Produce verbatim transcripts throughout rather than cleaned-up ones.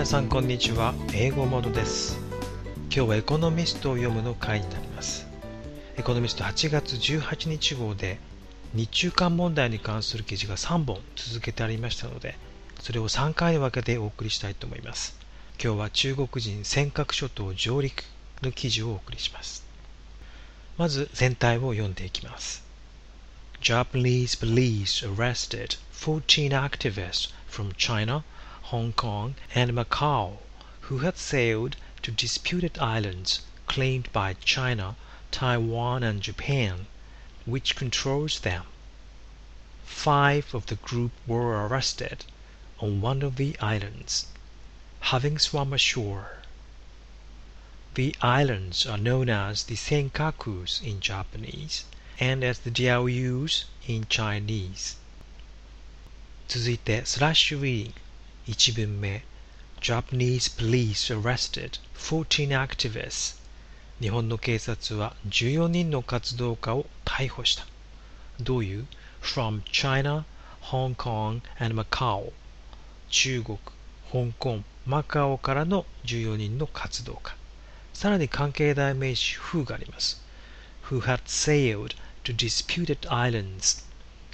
皆さんこんにちは。英語モードです。今日はエコノミストを読むの回になります。エコノミストはちがつじゅうはちにち号で日中間問題に関する記事がさんぼん続けてありましたので、それをさんかいに分けてお送りしたいと思います。今日は中国人尖閣諸島上陸の記事をお送りします。まず全体を読んでいきます。Japanese police arrested fourteen activists from China, Hong Kong, and Macau who had sailed to disputed islands claimed by China, Taiwan, and Japan, which controls them. Five of the group were arrested on one of the islands, having swum ashore. The islands are known as the Senkakus in Japanese and as the Diaoyus in Chinese. 続いてスラッシュリーディングいち文目 Japanese police arrested fourteen activists 日本の警察はじゅうよにんの活動家を逮捕した。どういう From China, Hong Kong, and Macau 中国、香港、マカオからのじゅうよにんの活動家。さらに関係代名詞 who があります。who had sailed to disputed islands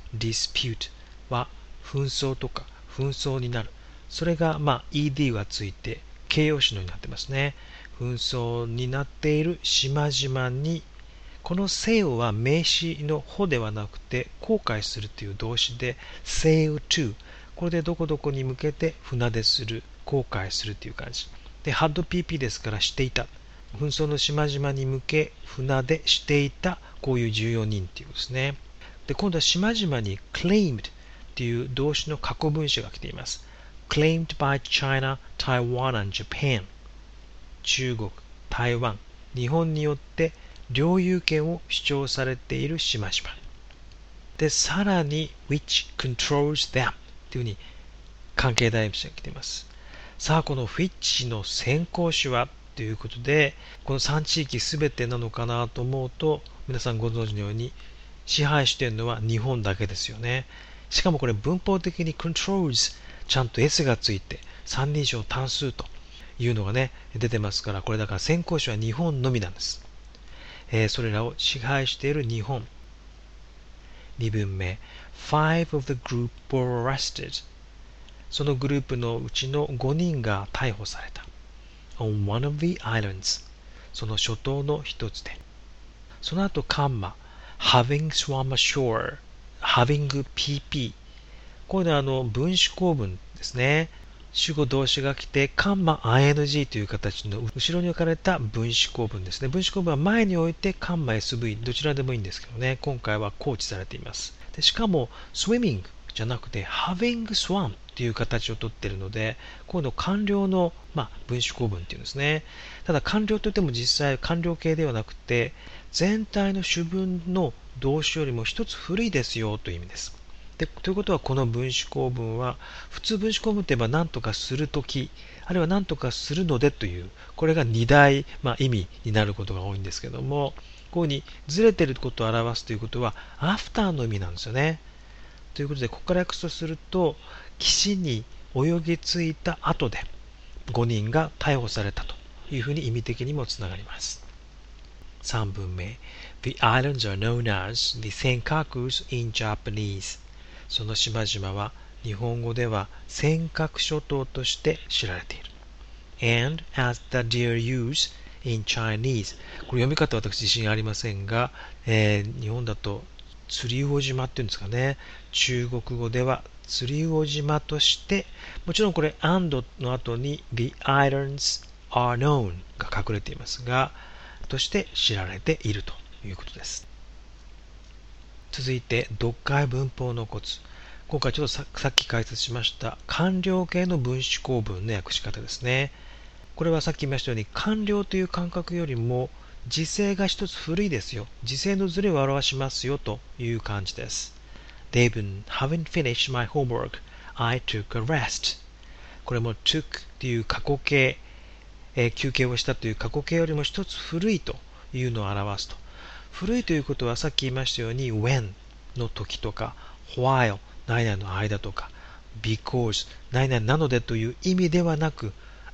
dispute は紛争とか紛争になる。それがまあ イーディー がついて形容詞のようになってますね。紛争になっている島々に、この sail は名詞の方ではなくて航海するという動詞で sail to これでどこどこに向けて船でする航海するという感じで had ピーピー ですからしていた紛争の島々に向け船でしていたこういうじゅうよにんっていうですね。で今度は島々に claimed っていう動詞の過去分詞が来ています。claimed by China, Taiwan, and Japan 中国、台湾、日本によって領有権を主張されている島々で、さらに which controls them というふうに関係代名詞が来ています。さあこの which の先行詞はということで、このさん地域すべてなのかなと思うと、皆さんご存知のように支配しているのは日本だけですよね。しかもこれ文法的に controls ちゃんと S がついて三人称単数というのがね出てますから、これだから先行詞は日本のみなんです。えー、それらを支配している日本。に文目 Five of the group were arrested そのグループのうちのごにんが逮捕された。on one of the islands その諸島の一つで。その後カンマ having swum ashore having ピーピー こういうのはあの分詞構文ですね。主語動詞が来てカンマ アイエヌジー という形の後ろに置かれた分詞構文ですね。分詞構文は前に置いてカンマ エスブイ どちらでもいいんですけどね、今回は放置されています。でしかも swimming じゃなくて having swumという形をとっているので、こういうの完了の、まあ、分詞構文っていうんですね。ただ完了といっても実際完了形ではなくて、全体の主文の動詞よりも一つ古いですよという意味です。でということはこの分詞構文は普通分詞構文といえば何とかするとき、あるいは何とかするのでという、これが二大、まあ、意味になることが多いんですけども、こういうふうにずれていることを表すということはアフターの意味なんですよね。ということでここから訳すとすると、岸に泳ぎ着いた後でごにんが逮捕されたというふうに意味的にもつながります。さん文目 The islands are known as the Senkakus in Japanese その島々は日本語では尖閣諸島として知られている。And as the Diaoyus in Chinese これ読み方は私自信ありませんが、えー、日本だと釣り魚島っていうんですかね。中国語では釣り魚島として、もちろんこれ and の後に the islands are known が隠れていますが、として知られているということです。続いて読解文法のコツ。今回ちょっと さ, さっき解説しました完了形の分詞構文の訳し方ですね。これはさっき言いましたように完了という感覚よりも時制が一つ古いですよ。時制のズレを表しますよという感じです。David, haven't finished my homework. I took a rest. これも took という過去形、えー、休憩をしたという過去形よりも一つ古いというのを表すと。古いということはさっき言いましたように when の時とか while 何々の間とか because 何々なのでという意味ではなく、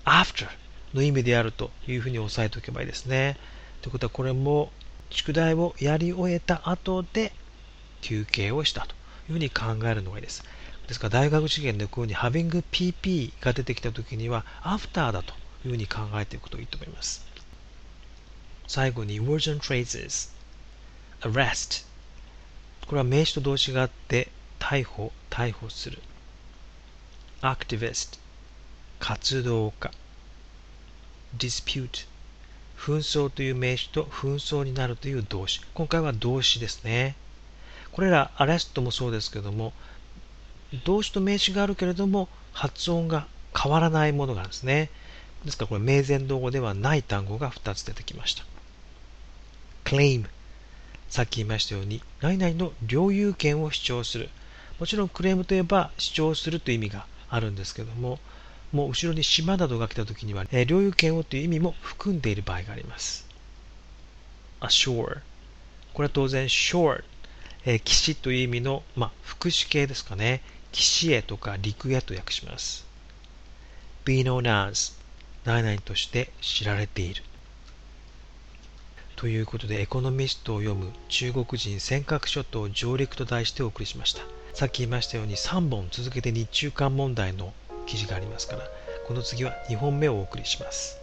after の意味であるというふうに押さえておけばいいですね。ということはこれも宿題をやり終えた後で休憩をしたというふうに考えるのがいいです。ですから大学受験でこういうふうに having ピーピー が出てきたときには after だというふうに考えていくといいと思います。最後に words and phrases arrest これは名詞と動詞があって逮捕、逮捕する activist 活動家 dispute 紛争という名詞と紛争になるという動詞。今回は動詞ですね。これらアレストもそうですけども動詞と名詞があるけれども発音が変わらないものがあるんですね。ですからこれ名前動語ではない単語がふたつ出てきました。claim さっき言いましたように何々の領有権を主張する。もちろんクレームといえば主張するという意味があるんですけどももう後ろに島などが来た時には、えー、領有権をという意味も含んでいる場合があります。assure これは当然 shore、えー、岸という意味の、まあ、副詞形ですかね。岸へとか陸へと訳します。be known as 何々として知られている。ということでエコノミストを読む中国人尖閣諸島上陸と題してお送りしました。さっき言いましたようにさんぼん続けて日中間問題の記事がありますからこの次はにほんめをお送りします。